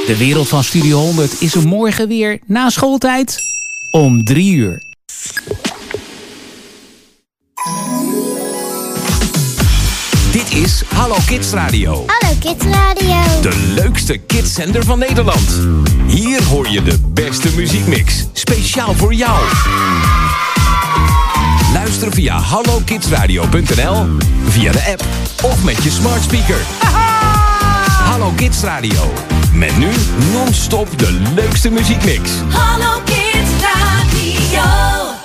De wereld van Studio 100 is er morgen weer na schooltijd om 3 uur. Dit is Hallo Kids Radio. Hallo Kids Radio. De leukste kidszender van Nederland. Hier hoor je de beste muziekmix. Speciaal voor jou. Luister via hallokidsradio.nl, via de app of met je smart speaker. Hallo Kids Radio. Met nu non-stop de leukste muziekmix. Hallo Kids Radio.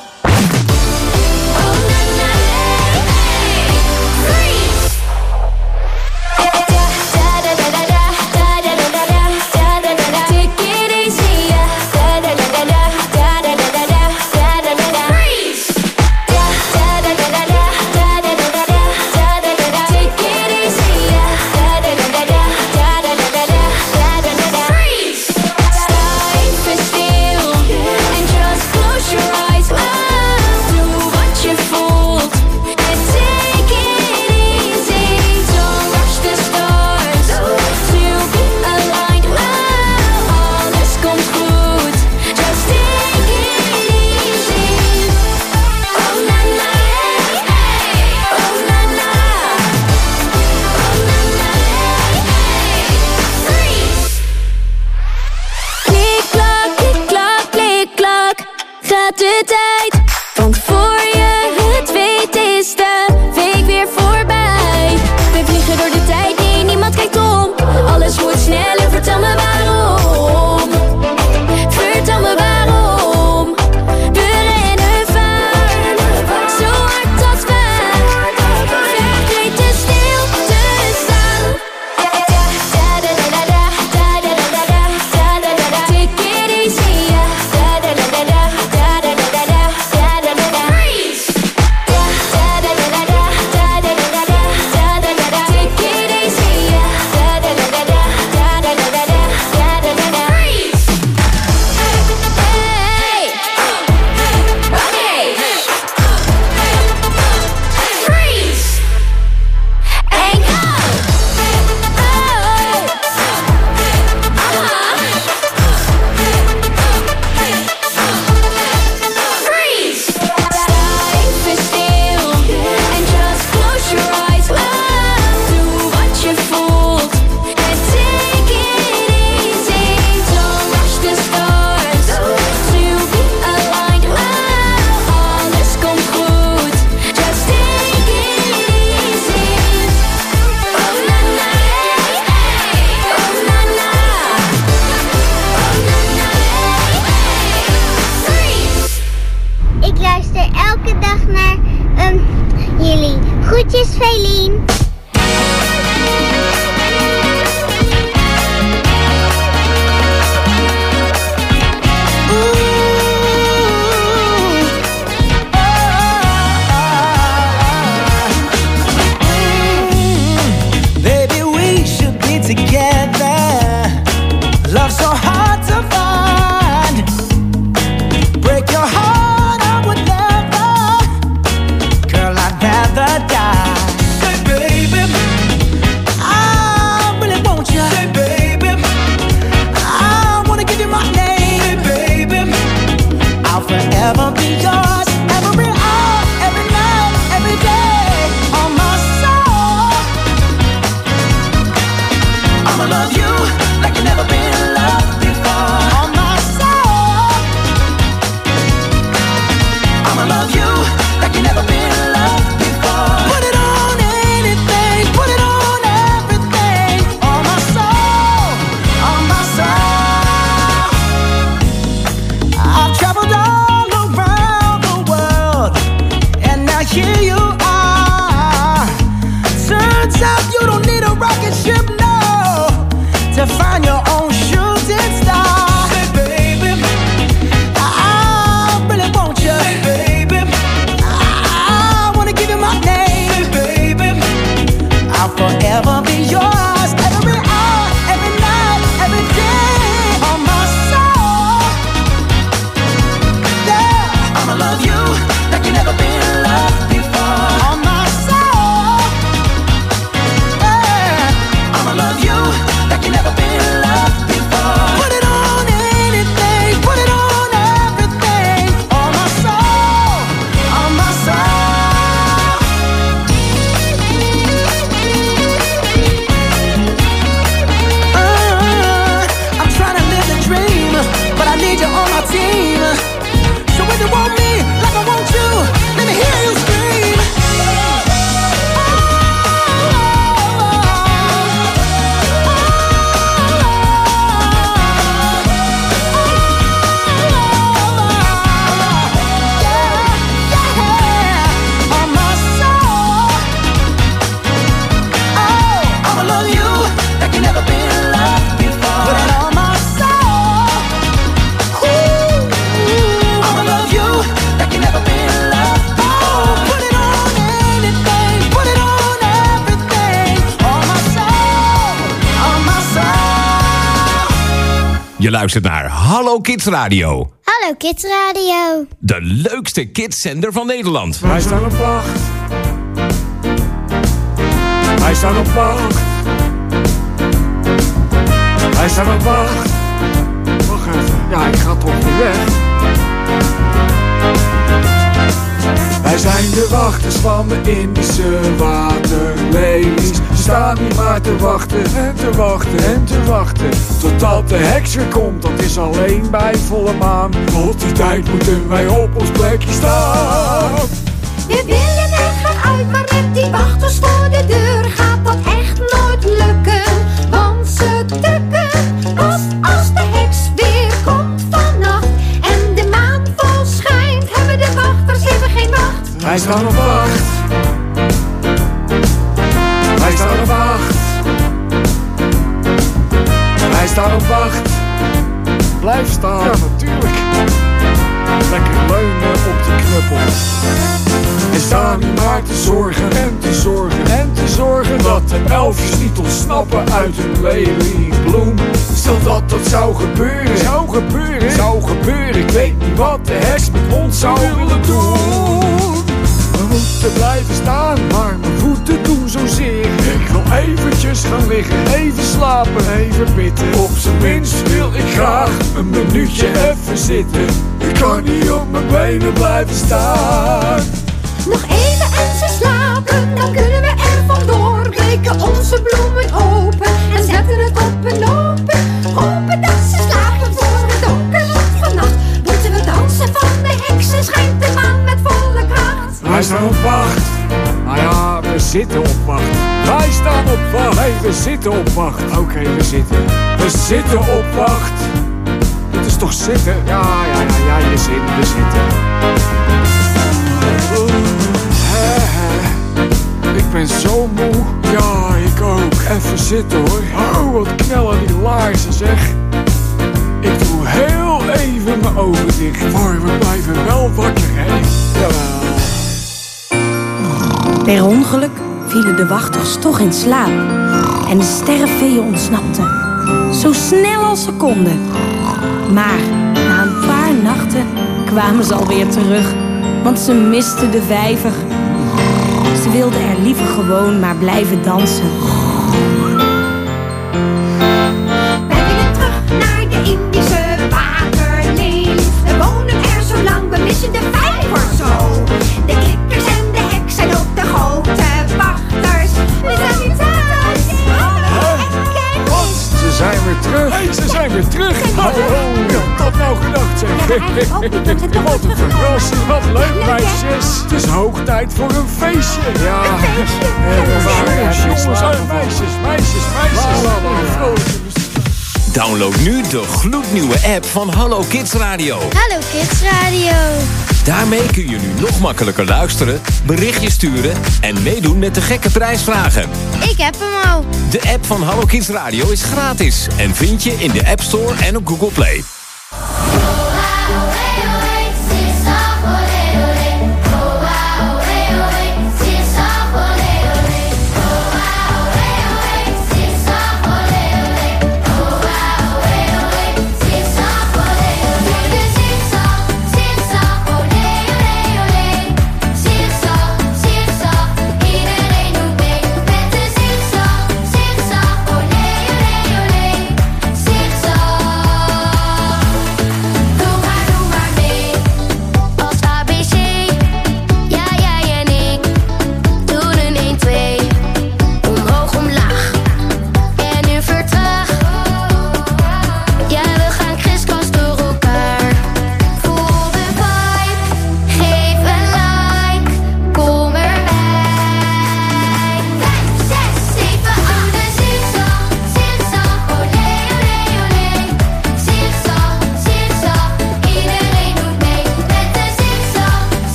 De tijd, want voor je het weet is de week weer voorbij. We vliegen door de tijd, nee, niemand kijkt om. Alles moet sneller, vertel me waarom. Vertel me waarom. We rennen vaart, zo hard als wij. Vergeet te stil te staan. Take it easy, jullie. Groetjes, Velien. Baby, we should be together. Love so hard to find. Break your heart, I would never. Girl, I'd rather die. Say, baby, I really want you. Say, baby, I wanna give you my name. Say, baby, I'll forever be yours. Every hour, every night, every day. On my soul, I'ma love you like you never been loved before. On my soul, I'ma love you like you never been loved before. Put it on anything, put it on everything. On my soul, on my soul. I've traveled all around the world, and now here you are. Turns out you don't need a rocket ship, no, to find your own shooting star. Hey, baby, I really want you. Hey, baby, Je luistert naar Hallo Kids Radio. Hallo Kids Radio. De leukste kidszender van Nederland. Wij staan op wacht. Wij staan op wacht. Wij staan op wacht. Wacht even. Ja, ik ga toch weer weg. Wij zijn de wachters van de Indische waterlelies. Ze staan hier maar te wachten en te wachten en te wachten. Totdat de heks weer komt, dat is alleen bij volle maan. Tot die tijd moeten wij op ons plekje staan. We willen er graag uit, maar met die wachters voor de deur gaat dat echt nooit lukken. Want ze tukken pas als de heks weer komt vannacht. En de maan vol schijnt, hebben de wachters even geen wacht. Wij staan op wacht. Wij staan op wacht. Wij staan op wacht. Blijf staan. Ja, natuurlijk. Lekker leunen op de knuppel. We staan hier maar te zorgen en te zorgen en te zorgen dat de elfjes niet ontsnappen uit hun leliebloem. Stel dat dat zou gebeuren. Zou gebeuren. Zou gebeuren. Ik weet niet wat de heks met ons zou willen doen. We moeten blijven staan, maar mijn voeten doen zozeer. Ik wil eventjes gaan liggen, even slapen, even bidden. Op zijn minst wil ik graag een minuutje even zitten. Ik kan niet op mijn benen blijven staan. Nog even en ze slapen, dan kunnen we er vandoor. Breken onze bloemen open en zetten het op een lopen. Hopen dat ze slapen voor het donker wordt vannacht. Moeten we dansen van de heksen, schijnt de maan met volle kracht. Wij staan op wacht. Nou ja, we zitten op wacht. Wij staan op wacht. Nee, we zitten op wacht. Oké, we zitten. We zitten op wacht. Het is toch zitten? Ja, je zit, we zitten. Ik ben zo moe. Ja, ik ook. Even zitten hoor. Oh, wat knellen die laarzen zeg. Ik doe heel even mijn ogen dicht. Maar we blijven wel wakker, hè? Jawel. Per ongeluk vielen de wachters toch in slaap. En de sterrenveeën ontsnapten. Zo snel als ze konden. Maar na een paar nachten kwamen ze alweer terug. Want ze misten de vijver. Ze wilden er liever gewoon maar blijven dansen. Wij willen terug naar de Indische waterlelies. We wonen er zo lang, we missen de vijver zo. De kikkers en de heks zijn ook de grote wachters. We zijn weer thuis. Ze zijn weer terug. Hey, ze zijn weer terug. Oh, wie had dat nou gedacht zeg. Wat een verrassing, wat leuk meisjes. Het is hoog tijd voor een feestje. Ja, jongens en meisjes. Download nu de gloednieuwe app van Hallo Kids Radio. Hallo Kids Radio. Daarmee kun je nu nog makkelijker luisteren, berichtjes sturen en meedoen met de gekke prijsvragen. Ik heb hem al. De app van Hallo Kids Radio is gratis en vind je in de App Store en op Google Play.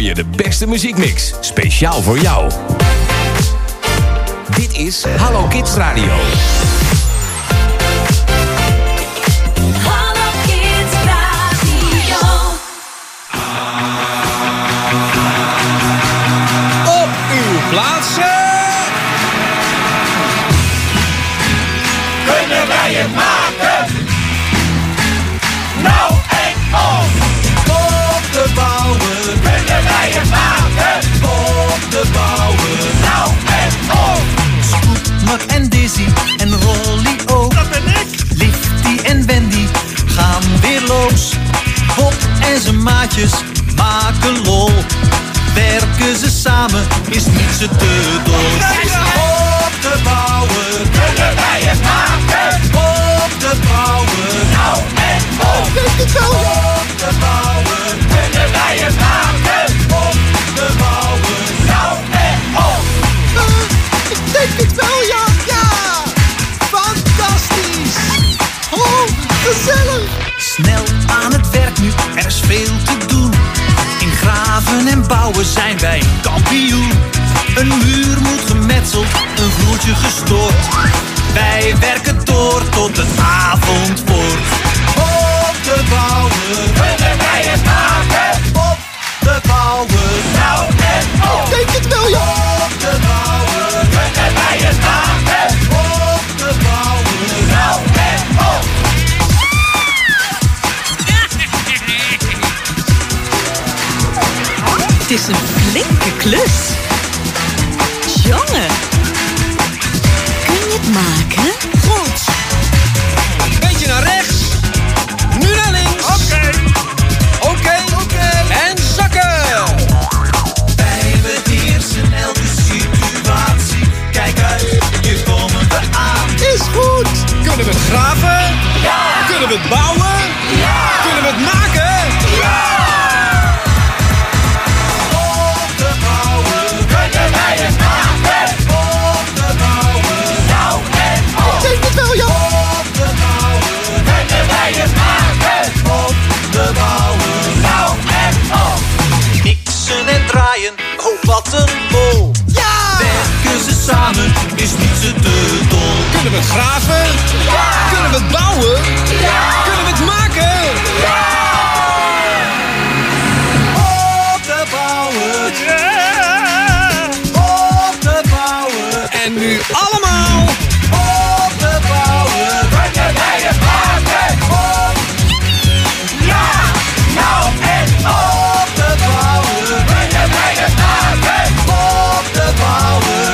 je de beste muziekmix. Speciaal voor jou. Dit is Hallo Kids Radio. Hallo Kids Radio. Op uw plaatsen. Kunnen wij het maken? Nou en of. Op de bouwen. Kunnen wij het maken? Op de bouwen. Nou en of. Scootmer en Dizzy en Rolly ook. Dat ben ik. Lifty en Wendy gaan weer los. Bob en zijn maatjes maken lol. Werken ze samen is niet ze te dol. Op de bouwen. Kunnen wij het maken? Op de bouwen. Nou en of. Op de bouwen. Kunnen wij het maken? Op de bouwen. Nou en of. Ik denk het wel, ja! Ja! Fantastisch! Oh, gezellig! Snel aan het werk nu, er is veel te doen. In graven en bouwen zijn wij kampioen. Een muur moet gemetseld, een vloertje gestort. Wij werken door tot het avond wordt. Op de bouwen. Kunnen wij het maken? Op de bouwen. Nou en of. Ik denk het wel, ja! Op de bouwen. Kunnen wij het maken? Op de bouwen. Nou en of. Het is een flinke klus. Jongen, kun je het maken? Goed. Beetje naar rechts. Nu naar links. Oké. En zakken. Wij beheersen elke situatie. Kijk uit, hier komen we aan. Is goed! Kunnen we het graven? Ja. Kunnen we het bouwen? Ja. Kunnen we het maken? Ja! Op de bouwen. Kunnen wij het maken? Op de bouwen. Nou en of. Ik denk het wel, ja! Op de bouwen. Kunnen wij het maken? Op de bouwen. Nou en of. Mixen en draaien, oh wat een bol. Ja! Werken ze samen is niet ze te dol. Kunnen we het graven? Ja. Kunnen we het bouwen? Ja. Kunnen we het maken? Ja! Op de bouwen. Op de bouwen. En nu allemaal. Op de bouwen. Kunnen wij het maken? Op. Ja! Nou en op de bouwen. Kunnen wij het maken? Op de bouwen.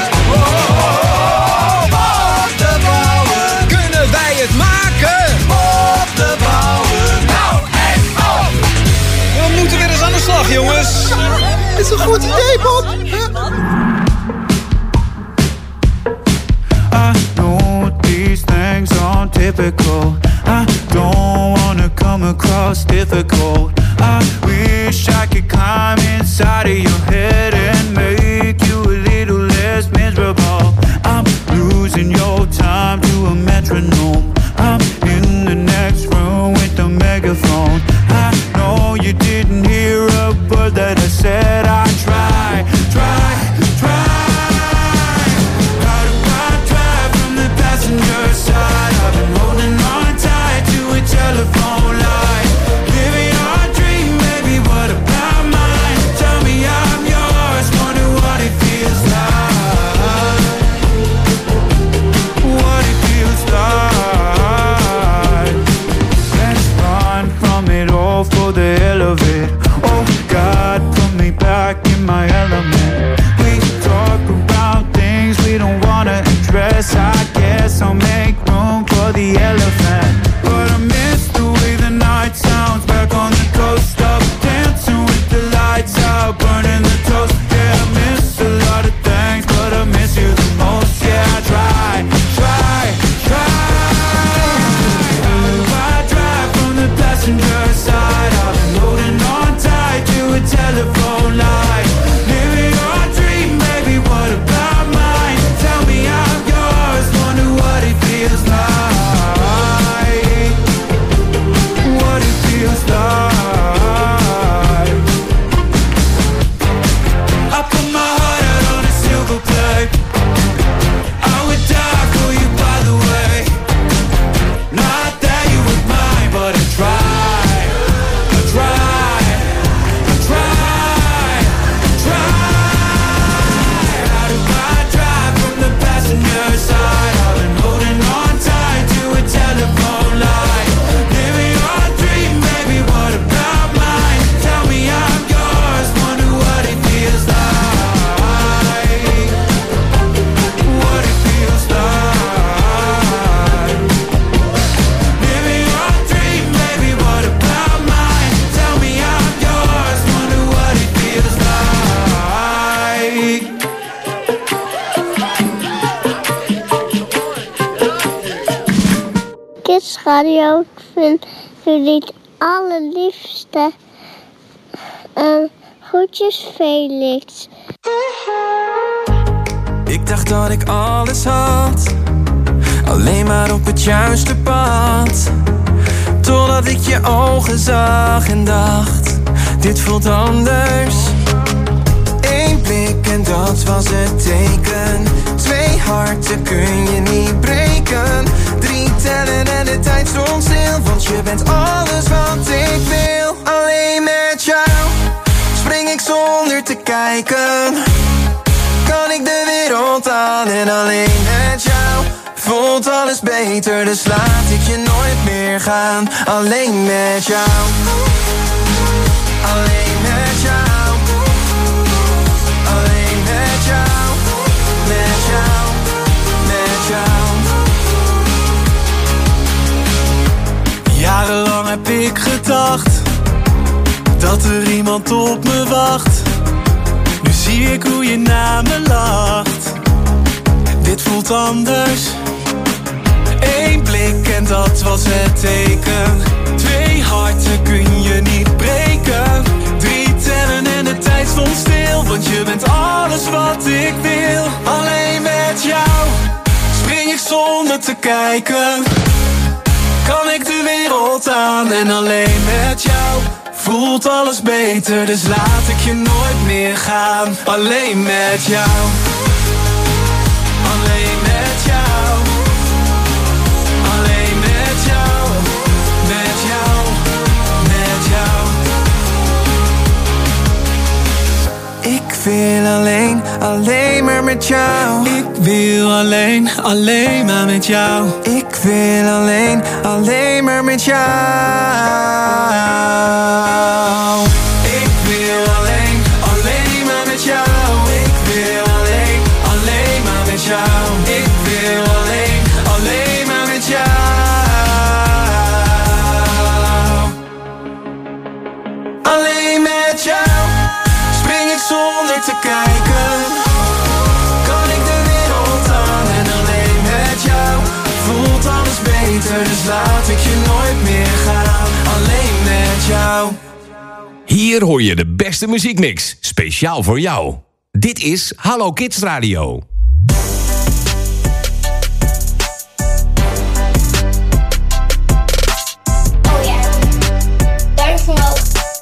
Op de bouwen. Kunnen wij het maken? Op de bouwen. Nou en op. We moeten weer eens aan de slag, jongens. Is een goed idee, Bob! I know these things aren't typical. I don't wanna come across difficult. I wish I could climb inside of your head and make you a little less miserable. I'm losing your time to a metronome. I'm in the next room with the megaphone. I know you didn't hear a word that I said. I try. Passenger side, I've been holding on tight to a telephone line. Living our dream, baby, what about mine? Tell me I'm yours, wonder what it feels like. What it feels like. Let's run from it all for the hell of it. Oh God, put me back in my element. We talk about things we don't wanna address. I guess I'll make room for the elephant. But I miss the way the night sounds back on the coast. Up dancing with the lights out, burning the toast. Yeah, I miss a lot of things, but I miss you the most. Yeah, I try. I drive from the passenger side. I've been holding on tight to a telephone line. Living our dream, baby, what about mine? Tell me I'm yours, wonder what it feels like. What it feels like. Radio. Ik vind jullie het allerliefste. Groetjes, Felix. Ik dacht dat ik alles had, alleen maar op het juiste pad. Totdat ik je ogen zag en dacht, dit voelt anders. Eén blik en dat was het teken. 2 harten kun je niet breken. 3 tellen en de tijd stond stil, want je bent alles wat ik wil. Alleen met jou spring ik zonder te kijken. Kan ik de wereld aan en alleen met jou voelt alles beter, dus laat ik je nooit meer gaan. Alleen met jou, alleen met jou, alleen met jou, met jou, met jou. Jarenlang heb ik gedacht dat er iemand op me wacht. Nu zie ik hoe je naar me lacht. Dit voelt anders. 1 blik en dat was het teken. 2 harten kun je niet breken. 3 tellen en de tijd stond stil, want je bent alles wat ik wil. Alleen met jou spring ik zonder te kijken. Kan ik de wereld aan en alleen met jou voelt alles beter, dus laat ik je nooit meer gaan. Alleen met jou, alleen met jou, alleen met jou, met jou, met jou. Ik wil alleen maar met jou. Ik wil alleen maar met jou. Ik wil alleen maar met jou. Ik wil alleen maar met jou. Ik wil alleen maar met jou. Ik wil alleen maar met jou. Alleen met jou spring ik zonder te kijken. Kan ik de wereld aan en alleen met jou voelt alles beter, dus laat ik je nooit meer gaan. Alleen met jou. Hier hoor je de beste muziekmix, speciaal voor jou. Dit is Hallo Kids Radio. Oh ja, duim omhoog.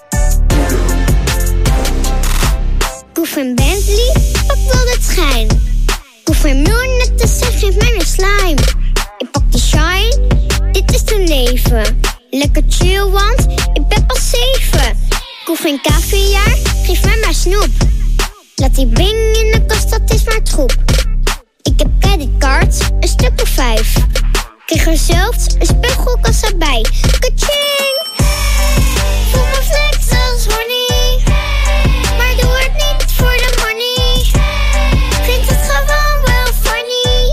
Koef en Bentley, pak wel het schijn. Koef en miljonetten, geef mij meer slime. Ik pak die shine, dit is het leven. Lekker chill, want ik ben pas 7. Koef en caviar, geef mij maar snoep. Laat die bing in de kast, dat is maar troep. Ik heb creditcards, een stuk of 5. Kreeg er zelfs een speelgoedkassa bij. Kaching! Voel me flex als honey. Maar doe het niet voor de money. Vind het gewoon wel funny.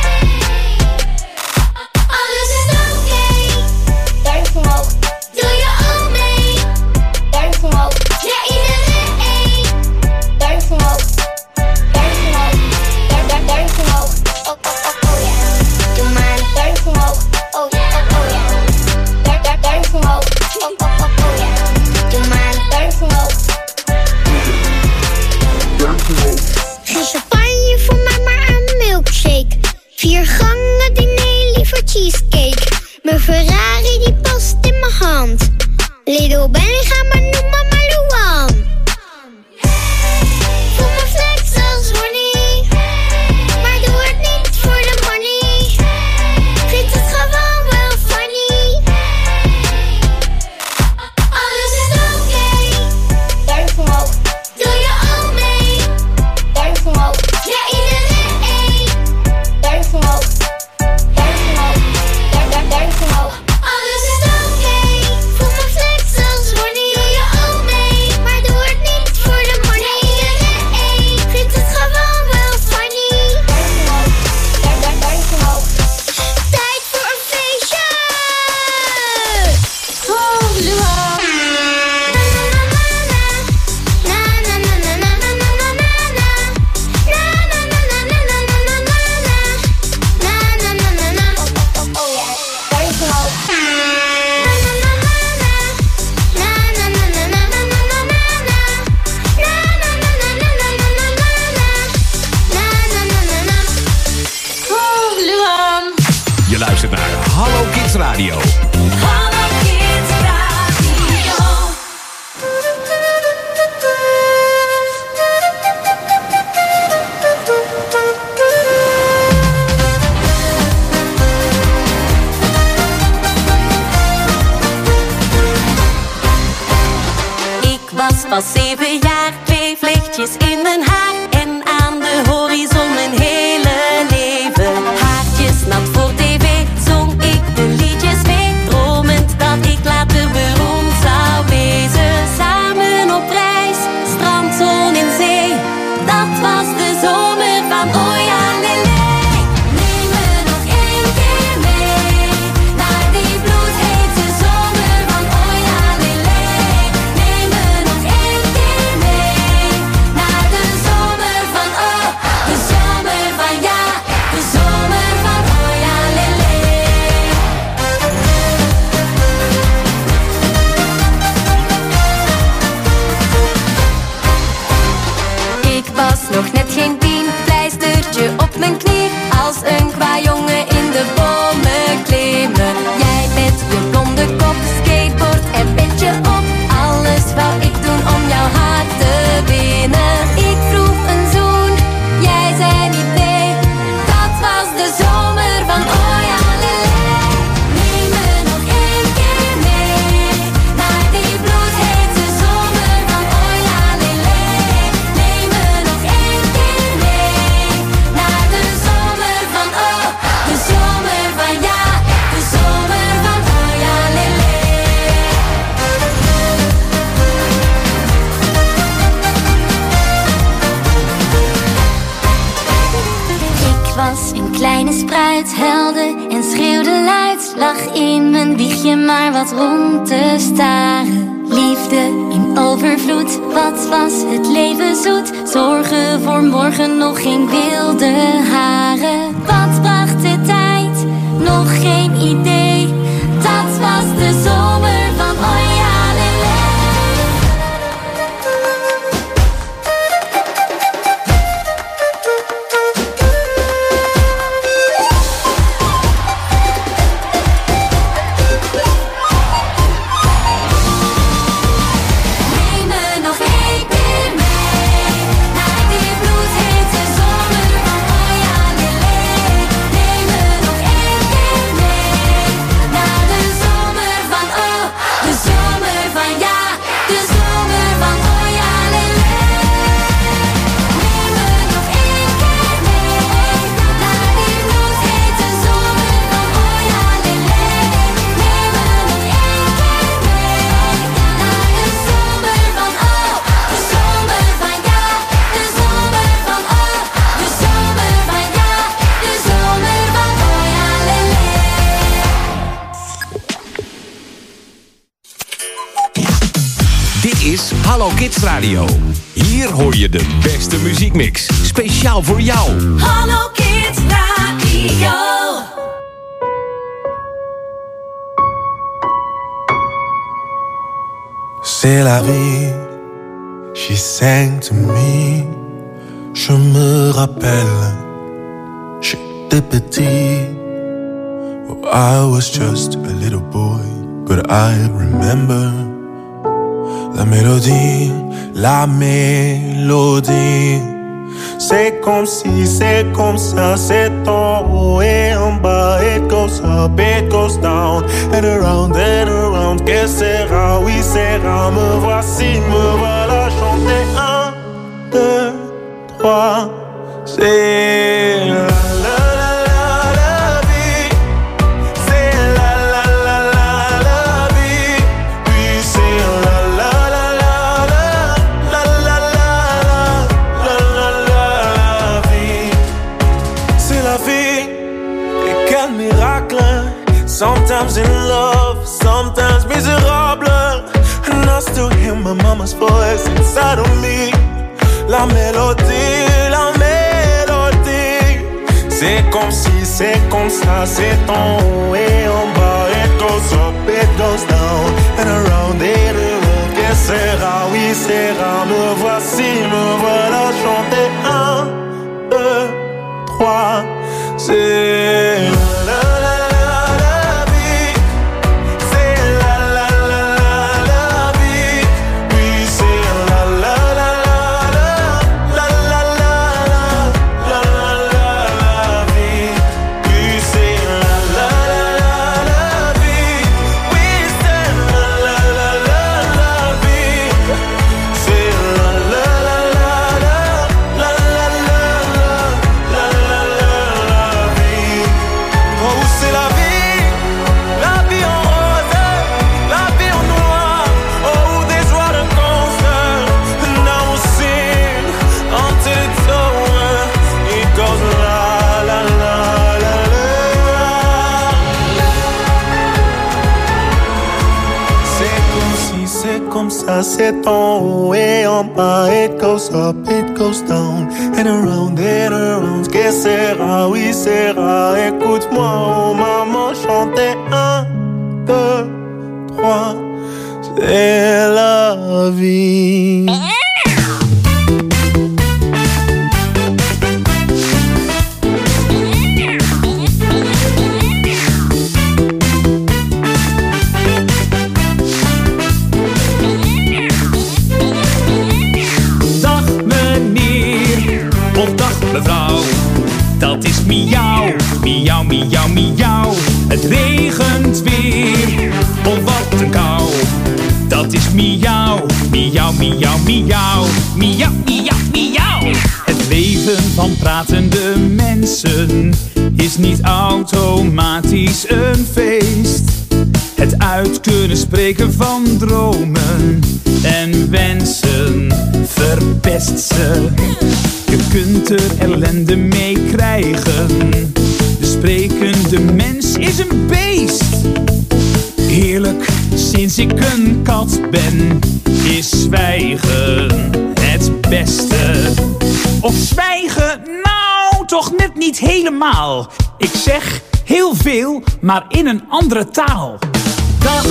Alles is oké. Duim omhoog. Doe je ook mee? Duim omhoog. Ja, iedereen. Duim omhoog. Duim omhoog. Duim omhoog. Oh, oh, oh, oh ja. Doe maar een duim omhoog. Oh ja, oh, oh ja. Duim omhoog. Oh, oh, oh, oh ja. Doe maar een duim omhoog. Geen champagne voor mij, maar een milkshake. 4 gangen diner, liever cheesecake. Mijn Ferrari die past in mijn hand. Lidl Bellingham, maar noem me maar Luan. Voel me flex als honey. Maar doe het niet voor de money. Vind het gewoon wel funny. Alles is oké. Duim omhoog. Doe je ook mee? Duim omhoog. Ja, iedereen. Duim omhoog. Duim omhoog. Duim omhoog. Alles is oké. Voel me flex als honey. Doe je Kids Radio. Hallo Kids Radio. Ik was pas 7 jaar, 2 vlechtjes in mijn haar en aan de horizon mijn hele leven. Haartjes nat voor tv, zong ik de liedjes mee, dromend dat ik later beroemd zou wezen. Samen op reis, strandzon in zee, dat was de zomer van Ojalele. Neem me nog 1 keer mee naar die bloedhete zomer van Ojalele. Neem me nog 1 keer mee naar de zomer van de zomer van ja, de zomer van Ojalele. Ik was nog net geen 10, pleistertje op mijn knie, als een kwajongen in de bomen klimmen. Jij met je blonde kop, skateboard en petje op, alles wou ik doen om jouw hart te winnen. Ik vroeg een zoen, jij zei niet nee, dat was de zomer van Ojalele. Neem me nog 1 keer mee naar die bloedhete zomer van Ojalele. Neem me nog 1 keer mee naar de zomer van de zomer van ja, de zomer van Ojalele. Ik was een kleine spruit, huilde en schreeuwde luid, lag in mijn wiegje maar wat rond te staren. Liefde in overvloed, wat was het leven zoet, zorgen voor morgen, nog geen wilde haren. Wat bracht de tijd, nog geen idee, dat was de zomer van Ojalele. Neem me nog 1 keer mee naar die bloedhete zomer van Ojalele. Neem me nog 1 keer mee naar de zomer van de zomer van ja, de zomer van Ojalele. Neem me nog 1 keer mee naar die bloedhete zomer van Ojalele. Neem me nog 1 keer mee naar de zomer van de zomer van ja, de zomer van de zomer van ja, de zomer van Ojalele. Dit is Hallo Kids Radio. Hier hoor je de beste muziekmix. Speciaal voor jou. Hallo Kids Radio. C'est la vie, she sang to me. Je me rappelle, j'étais petit. Oh, I was just a little boy, but I remember la mélodie, la mélodie. C'est comme si, c'est comme ça, c'est en haut et en bas. It goes up, it goes down, and around, que sera, oui sera. Me voici, me voilà chanter 1, 2, 3. C'est la la la la la vie. C'est la la la la la vie. Puis c'est la la la la la la la la la la vie. C'est la vie. Et quel miracle. Sometimes in love, sometimes miserable. And I still hear my mama's voice inside of me. La mélodie, la mélodie. C'est comme si, c'est comme ça, c'est en haut et en bas. It goes up, it goes down, and around it, que sera, oui sera. Me voici, me voilà chanter 1, 2, 3. C'est la la la la la vie. ça s'étend. Et en bas, it goes up, it goes down. And around, que sera, oui, sera. Écoute-moi, oh maman, chanter 1, 2, 3. C'est la vie. Mevrouw, dat is miauw, miauw, miauw, miauw. Het regent weer, oh wat een kou. Dat is miauw, miauw, miauw, miauw. Miauw, miauw, miauw. Het leven van pratende mensen is niet automatisch een feest. Het uit kunnen spreken van dromen en wensen verpest ze. Je kunt er ellende mee krijgen. De sprekende mens is een beest. Heerlijk, sinds ik een kat ben, is zwijgen het beste. Of zwijgen, nou, toch net niet helemaal. Ik zeg heel veel, maar in een andere taal. Dag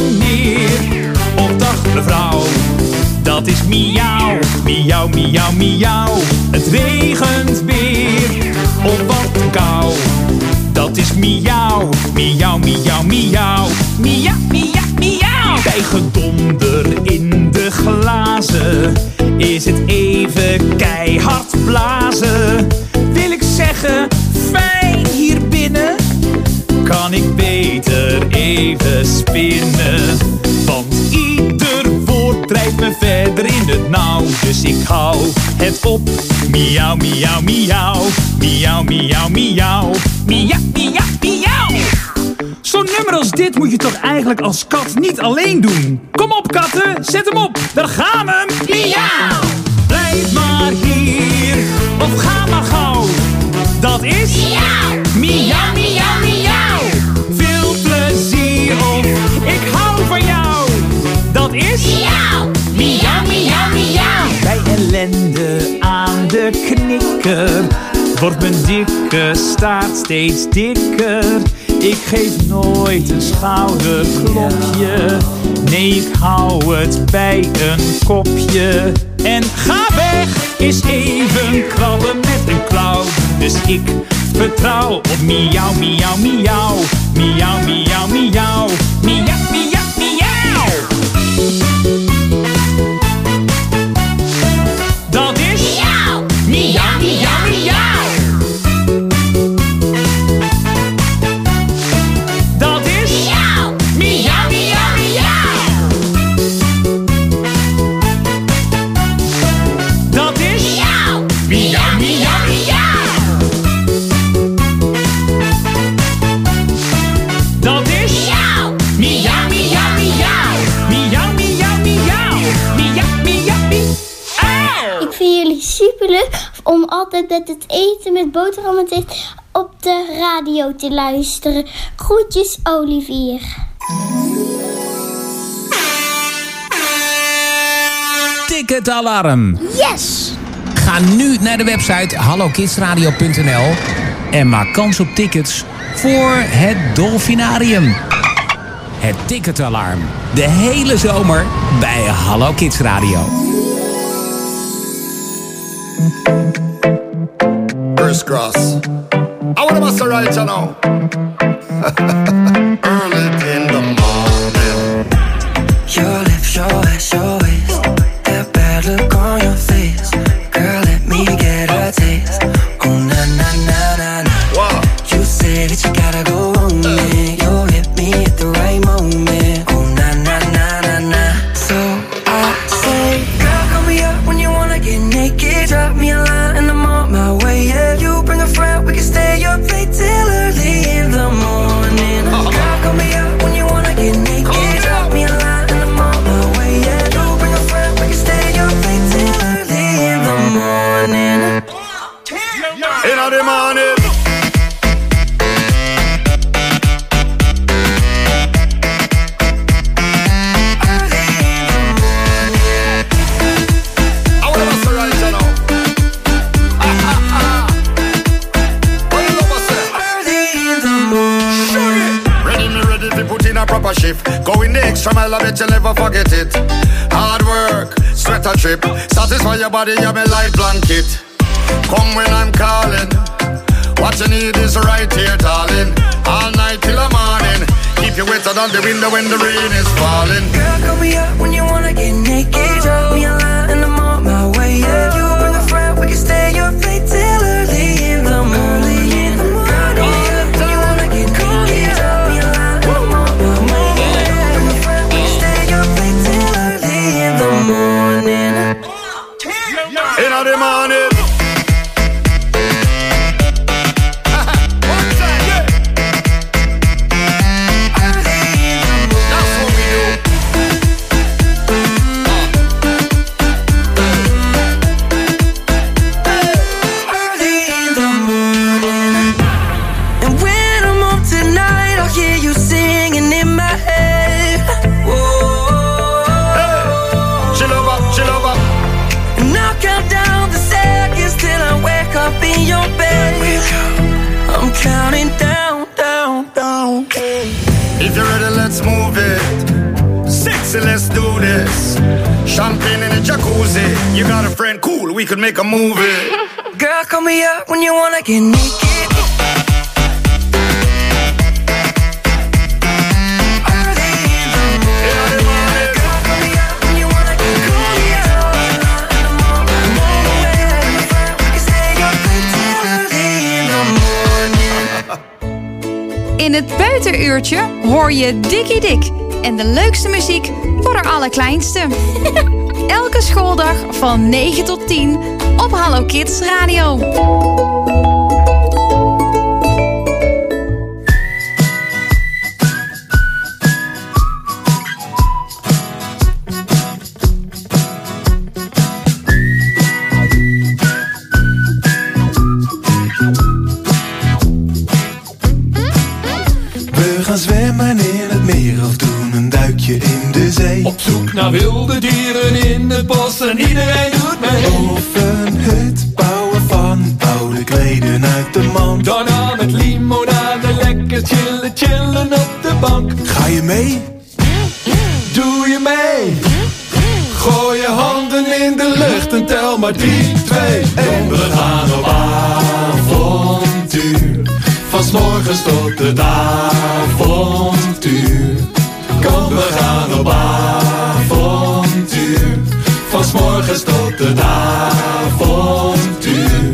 meneer, of dag mevrouw. Dat is miauw, miauw, miauw, miauw. Het regent weer, oh wat een kou. Dat is miauw, miauw, miauw, miauw. Miauw, miauw, miauw. Bij gedonder in de glazen is het even keihard blazen. Wil ik zeggen, fijn hier binnen, kan ik beter even spinnen. Want ieder woord drijft me verder in het nauw. Dus ik hou het op. Miauw, miauw, miauw. Miauw, miauw, miauw. Miauw, miauw, miauw. Zo'n nummer als dit moet je toch eigenlijk als kat niet alleen doen. Kom op katten, zet hem op. Daar gaan we hem. Miauw. Blijf maar hier, of ga maar gauw. Dat is miauw, miauw, miauw, miauw. Veel plezier of ik hou van jou. Dat is miauw, miauw, miauw, miauw. Bij ellende aan de knikker wordt mijn dikke staart steeds dikker. Ik geef nooit een schouderklopje. Nee, ik hou het bij een kopje. En ga weg is even krabben met een klauw. Dus ik vertrouw op miauw, miauw, miauw. Miauw, miauw, miauw. Miauw, miauw, miauw. Dat is miauw, miauw, miauw, miauw. Dat is miauw, miauw, miauw, miauw. Dat is miauw, miauw, miauw, miauw. Dat is miauw, miauw, miauw, miauw. Miauw, miauw, miauw. Miauw, miauw, miauw. Ik vind jullie superleuk om altijd met het eten met boterham en thee op de radio te luisteren. Groetjes, Olivier. Ticketalarm. Yes! Ga nu naar de website hallokidsradio.nl en maak kans op tickets voor het Dolfinarium. Het Ticketalarm. De hele zomer bij Hallo Kids Radio. First cross. I want to master right now. Early in the morning. Your lips, your ass, your waist. That bad look on your face. Girl, let me get a taste. Oh, na, na, na, na, na. Wow. You say that you gotta go home, man. You hit me at the right moment. Oh, na, na, na, na, na. So I say, girl, call me up when you wanna get naked. Drop me a line and I'm on my way, yeah. You bring a friend, we can stay up late till early in the morning. Girl, call me up when you wanna get naked. Drop me a line and I'm on my way, yeah. You bring a friend, we can stay up late till early in the morning. In the morning. well, I bet you never forget it. Hard work, sweat a trip. Satisfy your body, you're my light blanket. Come when I'm calling. What you need is right here, darling. All night till the morning. Keep you wetter than the window when the rain is falling. Girl, call me up when you wanna get naked. Drop me a line and I'm on my way. Yeah, you bring a friend, we can stay up late till early in the morning. Girl, call me up when you wanna get naked. Drop me a line and I'm on my way. Yeah, bring a friend, we can stay up late till early in the morning. In the morning. Counting down, down, down. If you're ready, let's move it. Sexy, let's do this. Champagne in a jacuzzi. You got a friend, cool, we could make a movie. Girl, call me up when you wanna get naked. In het buitenuurtje hoor je Dikkie Dik. En de leukste muziek voor de allerkleinste. Elke schooldag van 9 tot 10 op Hallo Kids Radio. Zwemmen in het meer of doen een duikje in de zee. Op zoek naar wilde dieren in het bos en iedereen doet mee. Of een hut bouwen van oude kleden uit de mand. Daarna met limonade lekker chillen, chillen op de bank. Ga je mee? Doe je mee? Gooi je handen in de lucht en tel maar 3, 2, 1. We gaan op avontuur. Van 's morgens tot het avontuur. Kom, we gaan op avontuur. Van 's morgens tot het avontuur.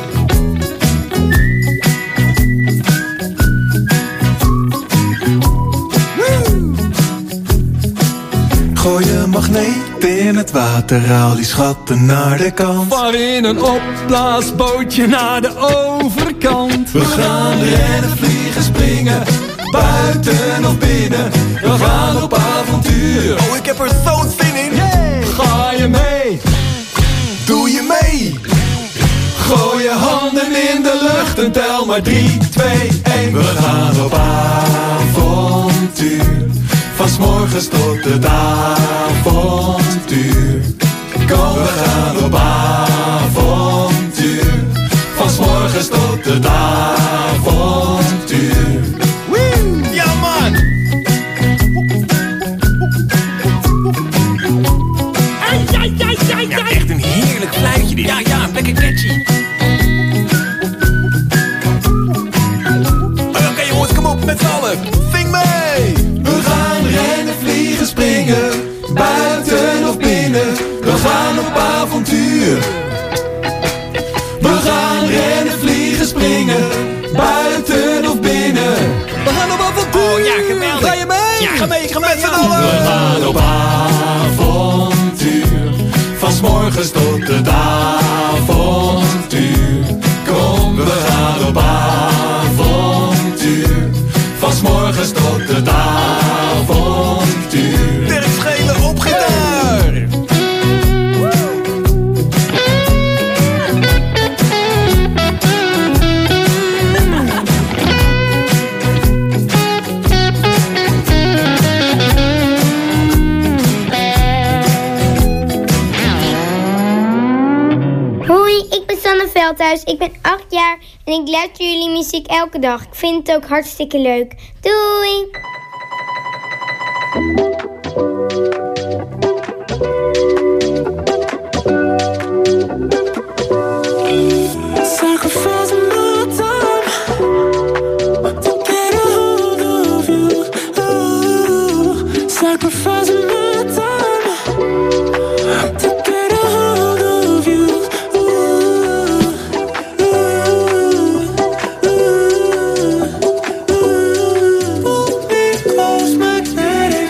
Gooi je magneet in het water, haal die schatten naar de kant. Vaar in een opblaasbootje naar de overkant. We gaan rennen, vliegen, springen, buiten of binnen. We gaan op avontuur. Oh, ik heb er zo'n zin in. Yay. Ga je mee? Doe je mee? Gooi je handen in de lucht en tel maar 3, 2, 1. We gaan op avontuur. Van 's morgens tot het avontuur. Kom, we gaan op avontuur. Van 's morgens tot het avontuur. Woo! Ja, man! Ja, echt een heerlijk fluitje dit. Ja, lekker catchy. Oké jongens, kom op met z'n allen. Ving mee! We gaan rennen, vliegen, springen, buiten of binnen. We gaan op avontuur. We gaan rennen, vliegen, springen, buiten of binnen. We gaan op avontuur! Oh ja, geweldig. Ga je mee? Ja, Ga mee, ik ga met z'n allen! We gaan op avontuur. Van 's morgens tot het avontuur. Kom, we gaan op avontuur. Van 's morgens tot het avontuur. Dirk Schelen op gitaar! Hoi, ik ben Sanne Veldhuis. Ik ben 8 jaar en ik luister jullie muziek elke dag. Ik vind het ook hartstikke leuk. Doei! Sacrificing my time to get a hold of you. Ooh, sacrificing my time to get a hold of you. Pull me close, magnetic.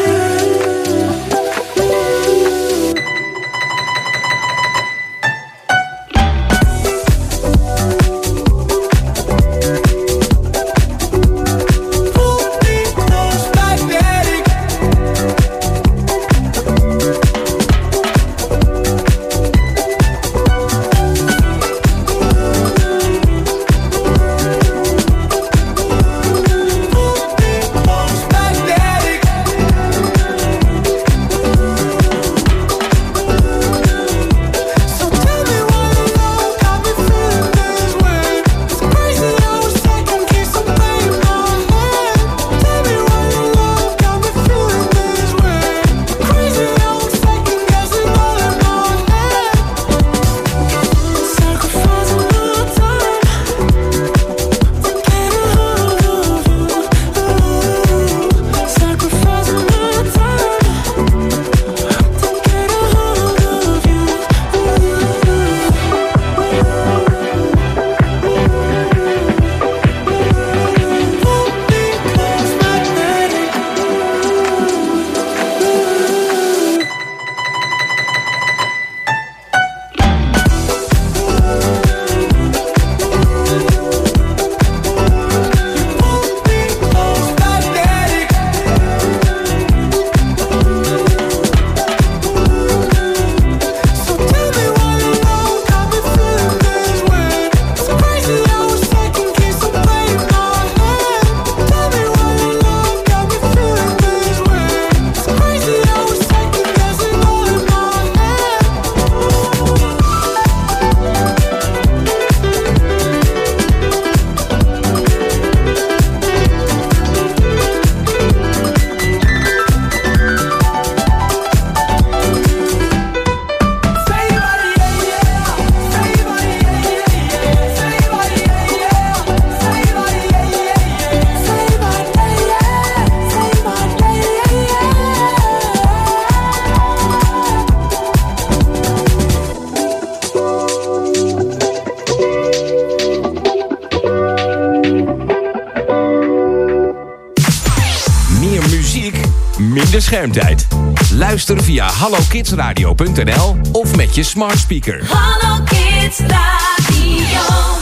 Minder schermtijd. Luister via hallokidsradio.nl of met je smart speaker. Hallo Kids Radio.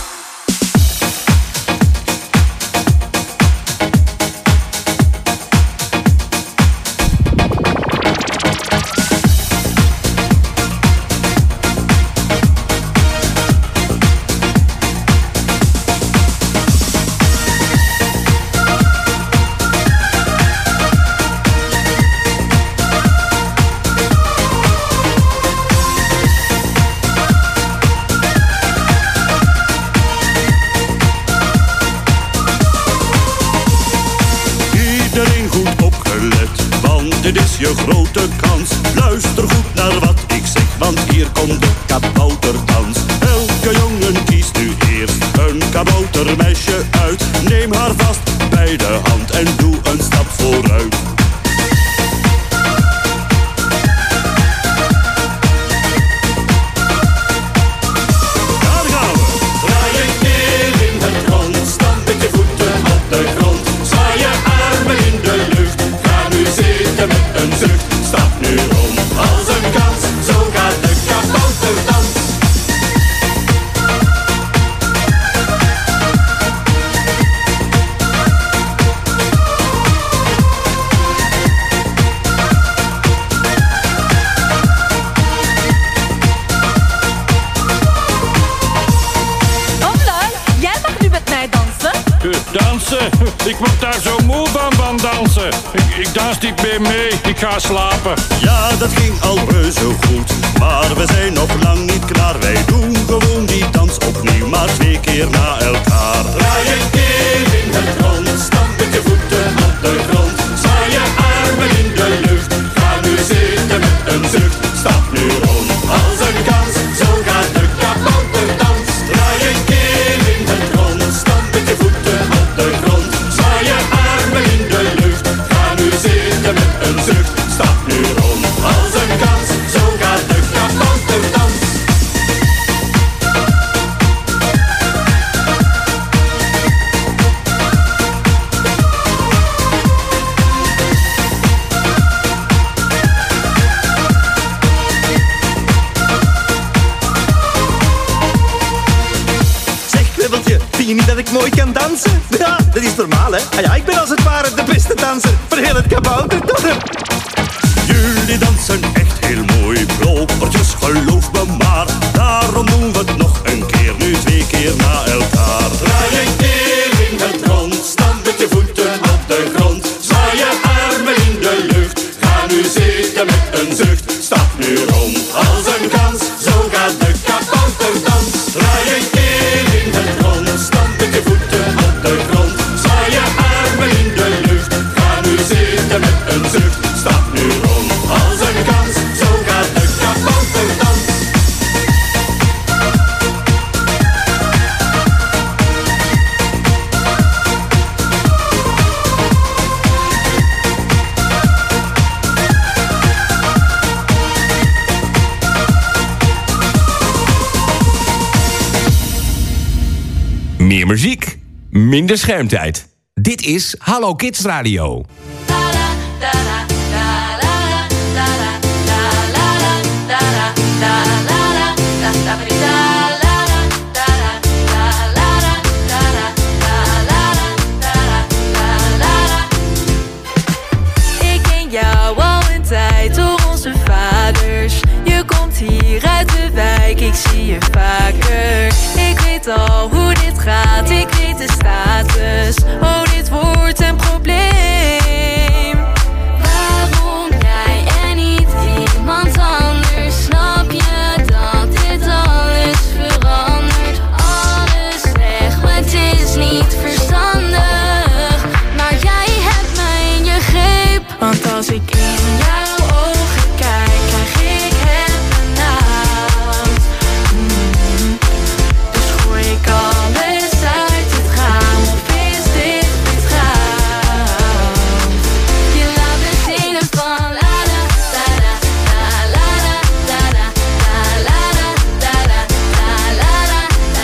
Dit is je grote kans. Luister goed naar wat ik zeg, want hier komt de kabouterdans. Elke jongen kiest nu eerst een kaboutermeisje uit. Neem haar vast bij de hand en doe een stap vooruit. Daar gaan we. Draai je neer in het rond, stamp met je voeten op de grond. Zwaai je armen in de lucht, ga nu zitten met een zucht. Stap nu om als een kans, zo gaat de kabouterdans. Dansen? Ik word daar zo moe van dansen. Ik dans niet meer mee, ik ga slapen. Ja, dat ging al reuze goed, maar we zijn nog lang niet klaar. Wij doen gewoon die dans opnieuw, maar 2 keer na elkaar. Draai een keer in het rond, stamp met je voeten op de grond. Zwaai je armen in de lucht, ga nu zitten met een zucht. Stap nu rond als een kans, zo gaat Zie je niet dat ik mooi kan dansen? Ja, dat is normaal, hè? Ah ja, ik ben als het ware de beste danser voor heel het kabouterdorp. Jullie dansen echt heel mooi, propertjes, geloof me maar. Daarom doen we het nog een keer, nu 2 keer na elkaar. Draai een keer in het rond, stamp met je voeten op de grond. Zwaai je armen in de lucht, ga nu zitten met een zucht. Stap nu rond als een kans, zo gaat de kabouterdans. Draai een keer in het rond, stamp met je voeten op de grond. Zwaai je armen in de lucht, ga nu zitten met een zucht. Stap nu rond als een kans, zo gaat de kabouterdans. Meer muziek, minder schermtijd. Dit is Hallo Kids Radio. Ik ken jou al een tijd door onze vaders. Je komt hier uit de wijk, ik zie je vaker. Ik weet al hoe dit gaat, ik weet de status. Oh, dit wordt een probleem. Waarom jij en niet iemand anders? Snap je dat dit alles verandert? Alles weg, maar het is niet verstandig. Maar jij hebt mij in je greep. Want als ik in jouw ogen kijk, krijg ik het benauwd. Dus gooi ik alles uit het raam, of is dit vertrouwd? Je laat me zingen van la la la la la la la la la la la la la la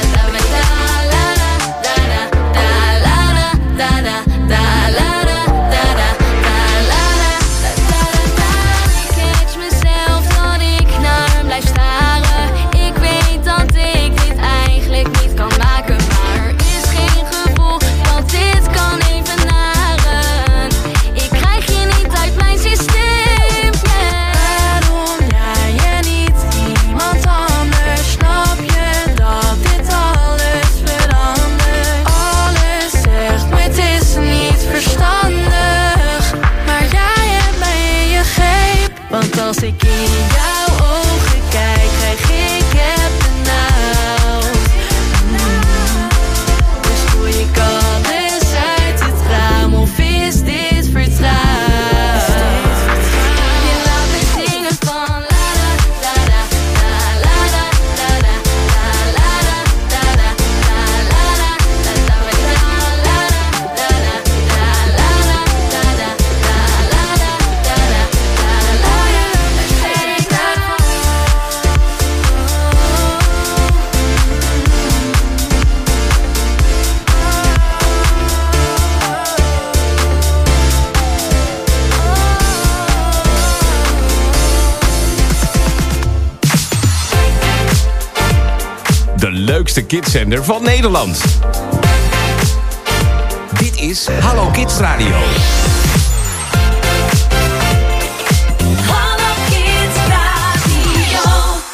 Ik catch mezelf dat ik naar hem blijf staren. Ik weet dat ik dit eigenlijk niet kan maken, maar er is geen gevoel dat dit kan evenaren. Ik krijg je niet uit mijn systeem. Waarom jij en niet iemand anders? Snap je dat dit alles verandert? Alles zegt me het is niet verstandig, maar jij hebt mij in je greep. Want als ik in jouw ogen kijk, krijg ik het benauwd. Dus gooi ik alles uit het raam, of is dit vertrouwd? Je laat me zingen van la la la la la la la la la la la la De leukste kidszender van Nederland. Dit is Hallo Kids Radio. Hallo Kids Radio.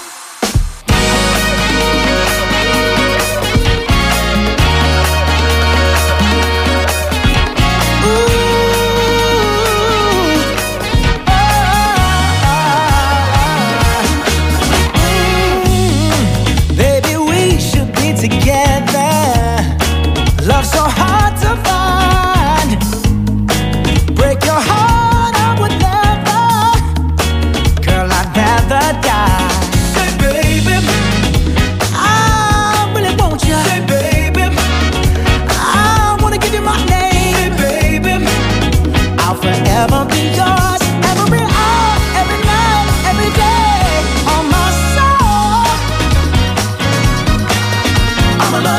Baby, we should be together. Love so hard to find. Break your heart, I would never. Girl, I'd rather die. Say, baby, I really want you. Say, baby, I wanna give you my name. Say, baby, I'll forever be yours. Every hour, every night, every day. On my soul, I'm a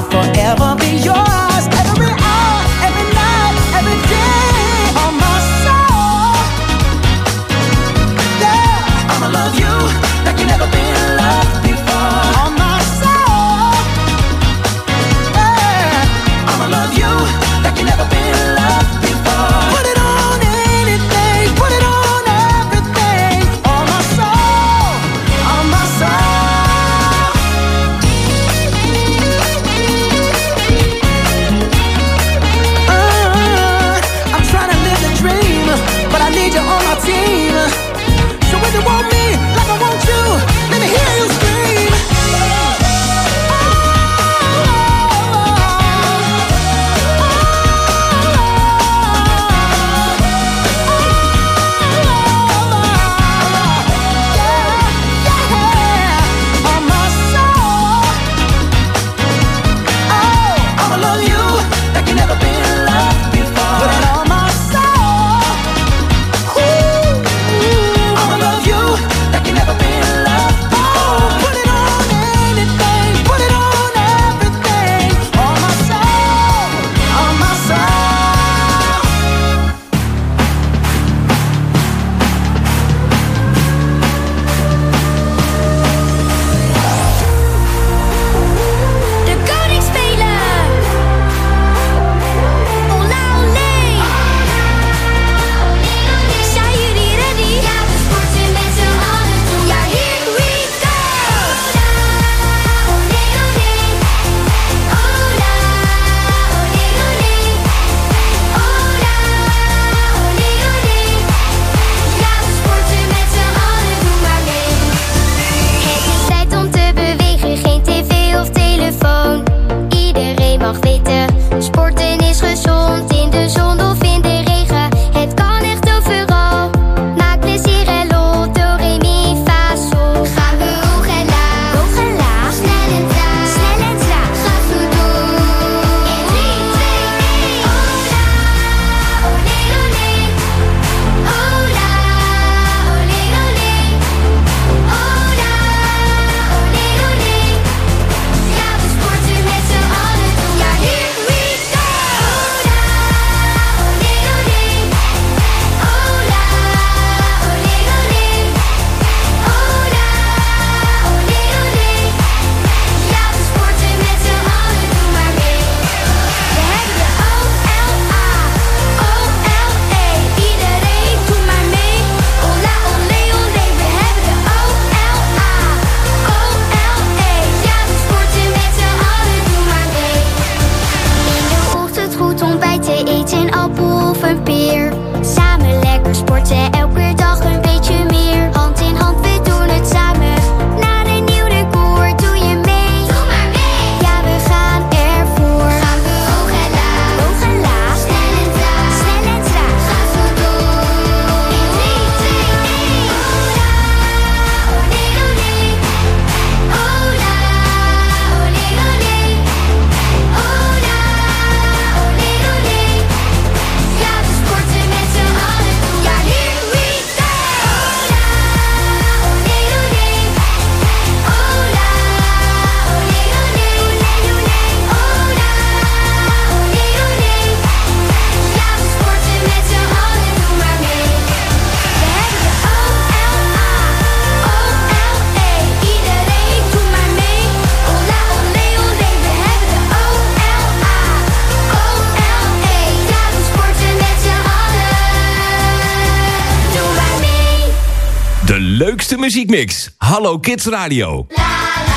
I'll forever be yours. Every hour, every night, every day, on my soul. Yeah, I'ma love you like you never been loved before. On my soul. Yeah, I'ma love you like you never been loved before. Put it on anything, put it on everything. On my soul, on my soul. I'm trying to live the dream, but I need you on my team. So if you want me like I want you, let me hear you scream. On my soul. Oh, I'ma love you like you never been loved before. Put it on my soul. Ooh, I'ma love you like you never been loved before. Oh, put it on anything, put it on everything. On my soul, on my soul. De koningsspelen. Ola olé. Zijn jullie ready? Ja, we sporten met z'n allen toe. Ja, here we go. Ola olé olé. Ola olé olé. Ola olé olé. Ja, we sporten met z'n allen, doe maar mee. Het is tijd om te bewegen, geen tv of telefoon. Iedereen mag weten, sporten is gezond. In de zon of in de regen, het kan echt overal. Maak plezier en lol, do, re, mi, fa, sol. Gaan we hoog en laag, snel en traag, ga zo doen. In 3, 2, 1. Ola, olé, olé. Ola, olé, olé. Ola, olé, olé. Ja, we sporten met z'n allen toe. Ja, here we go. Ola, olé, olé. Ola, olé, olé. Ola, olé, olé. Ja, we sporten met z'n allen, doe maar mee. We hebben de O-L-A, O-L-E. Iedereen, doe maar mee. Ola, olé, olé. We hebben de O-L-A, O-L-E. Ja, we sporten met z'n allen, doe maar mee. In de ochtend goed ontbijten, eten een appel of een peer. Samen lekker sporten, elke dag een beetje meer. Hand in hand, we doen het samen. Naar een nieuw record, doe je mee? Doe maar mee. Ja, we gaan ervoor. Gaan we hoog en laag, snel en traag, ga zo doen. In 3, 2, 1. Ola, olé, olé. Ola, olé, olé. Ola, olé, olé. Ja, we sporten met z'n allen toe. Ja, here we go. Ola, olé, olé. Ola, olé, olé. Ola, olé, olé. Ja, we sporten met z'n allen, doe maar mee. We hebben de O-L-A, O-L-E. Iedereen, doe maar mee. Ola, olé, olé. We hebben de O-L-A, O-L-E. Ja, we sporten met z'n allen. Doe maar mee. De leukste muziekmix. Hallo Kids Radio. Ja,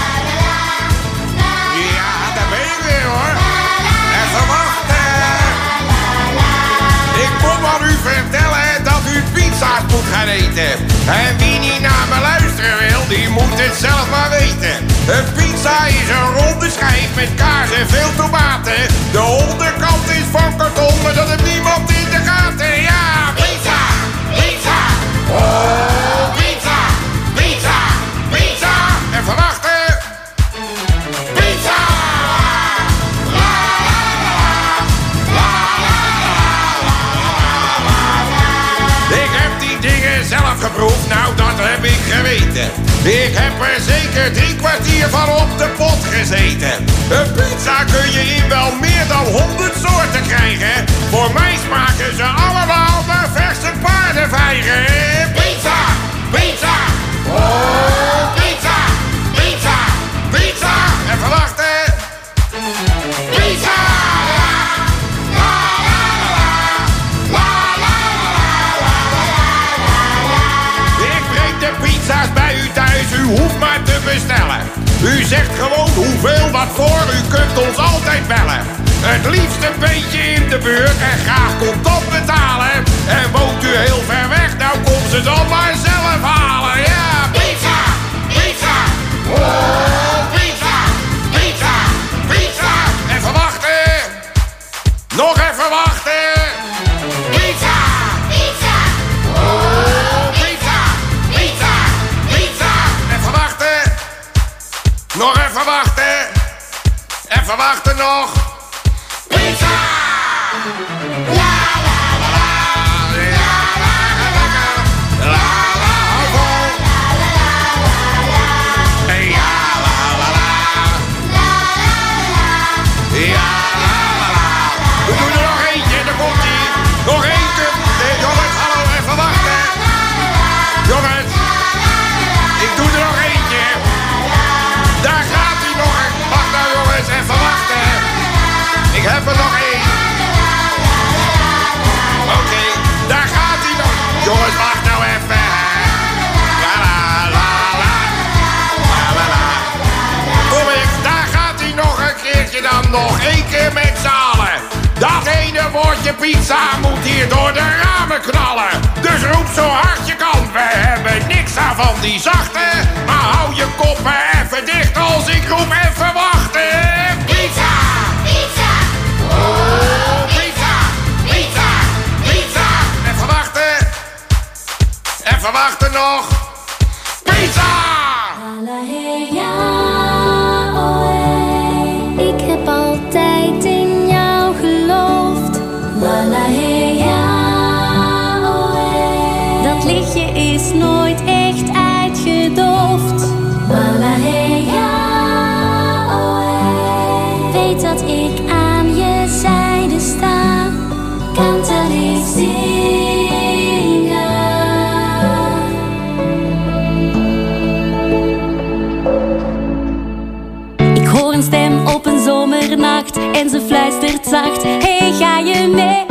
daar ben ik weer hoor. Even wachten. Ik kom aan u vertellen dat u pizza's moet gaan eten. En wie niet naar me luisteren wil, die moet het zelf maar weten. Een pizza is een ronde schijf met kaas en veel tomaten. De onderkant is van karton, maar dat heeft niemand in de gaten. Ja, pizza, pizza. Oh, pizza, pizza, pizza. Even wachten. Pizza. La, la, la, la, la, la, la. Ik heb die dingen zelf geproefd, nou dat heb ik geweten. Ik heb er zeker 3 kwartier van op de pot gezeten. Een pizza kun je in wel meer dan 100 soorten krijgen. Voor mij smaken ze allemaal naar verse paardenvijgen. Pizza, pizza, oh pizza, pizza, pizza. Even wachten. Pizza! Ik breng de pizza's bij u thuis, u hoeft maar te bestellen. U zegt gewoon hoeveel wat voor, u kunt ons altijd bellen. Het liefst een beetje in de buurt en graag contant betalen. En woont u heel ver weg, nou komt ze dan maar zelf halen. Ja, pizza, pizza, oh pizza, pizza, pizza. Even wachten, nog even wachten. Pizza, pizza, oh pizza, pizza, pizza. Even wachten, nog even wachten. Even wachten nog. Pizza! La la la la, la la la la, la la vol. Ja la la la, ja la la la. We doen er nog eentje, daar komt ie. Nog eentje. Nee, jongens, hallo, even wachten. Jongens, ik doe er nog eentje. Daar gaat hij nog. Wacht nou jongens, even wachten. Ik heb er nog één. Oké, daar gaat hij nog. Jongens, wacht nou even. La la la la. La la la. Kom ik, daar gaat hij nog een keertje dan. Nog 1 keer met z'n allen. Dat ene woordje pizza moet hier door de ramen knallen. Dus roep zo hard je kan. We hebben niks aan van die zachte. Maar hou je koppen even dicht als ik roep even wachten. Pizza! Pizza! Oh, pizza! Pizza! Pizza! Even wachten. Even wachten nog. Pizza! Ik heb altijd in jou geloofd. Dat lichtje is nooit echt uitgedoofd. Weet dat ik aan je zijde sta. Kan te lief zingen. Ik hoor een stem op een zomernacht en ze fluistert zacht: hey, ga je mee?